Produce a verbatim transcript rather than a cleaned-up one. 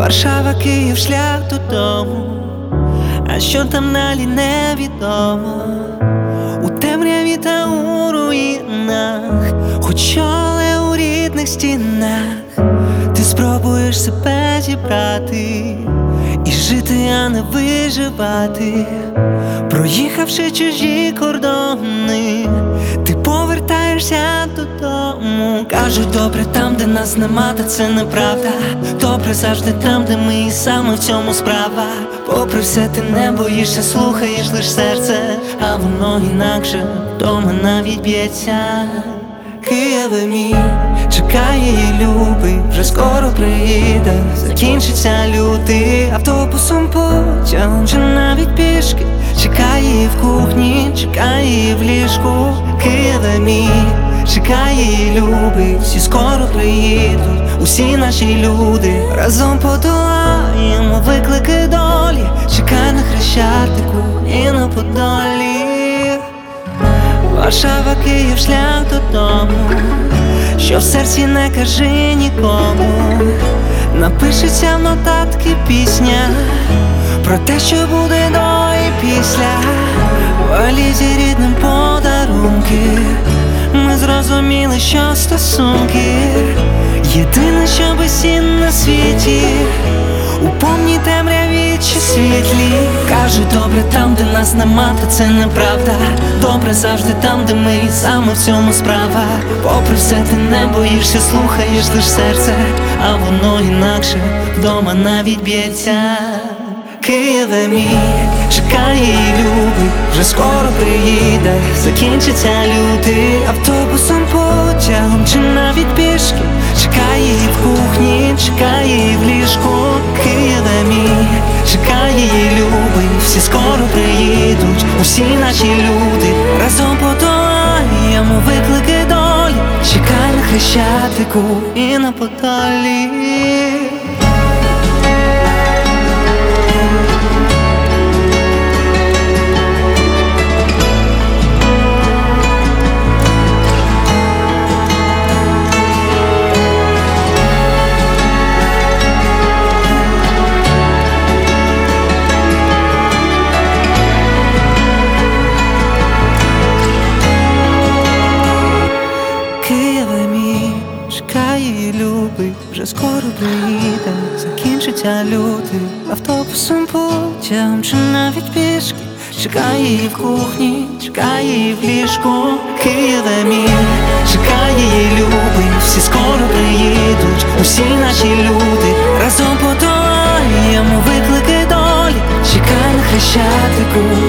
Варшава, Київ, шлях додому, а що там далі невідомо. У темряві та у руїнах, хоч але у рідних стінах. Ти спробуєш себе зібрати і жити, а не виживати. Проїхавши чужі кордони, ти повертаєшся додому. Кажуть, добре там, де нас нема, та це неправда. Добре завжди там, де ми, і саме в цьому справа. Попри все ти не боїшся, слухаєш лиш серце, а воно інакше вдома навіть б'ється. Києве мій, чекає її любий, вже скоро приїде, закінчиться лютий. Автобусом, потягом чи навіть пішки, чекає її в кухні, чекає її в ліжку. Києве мій, чекає її любий, всі скоро приїдуть, усі наші люди. Разом подолаємо виклики долі, чекай на Хрещатику і на Подолі. Варшава, Київ, шлях додому, що в серці не кажи нікому. Напишеться в нотатки пісня про те, що буде до і після. В валізі рідним подарунки, ми зрозуміли, що стосунки єдине, що безцінне на світі, у повній темряві чи світлі. Кажуть, добре там, де нас нема, та це неправда. Добре завжди там, де ми, і саме в цьому справа. Попри все ти не боїшся, слухаєш лиш серце, а воно інакше вдома навіть б'ється. Києве мій, чекає її любий, вже скоро приїде, закінчиться лютий. Автобусом, потягом чи навіть пішки, чекає її в кухні, чекає її в ліжку. Києве мій, чекає її любий, всі скоро приїдуть, усі наші люди. Разом подолаємо виклики долі, чекай на Хрещатику і на Подолі. Чекає її любий, вже скоро приїде, закінчиться лютий. Автобусом, потягом чи навіть пішки, чекає її в кухні, чекає її в ліжку. Києве мій, чекає її любий, всі скоро приїдуть, усі наші люди. Разом подолаємо виклики долі, чекай на Хрещатику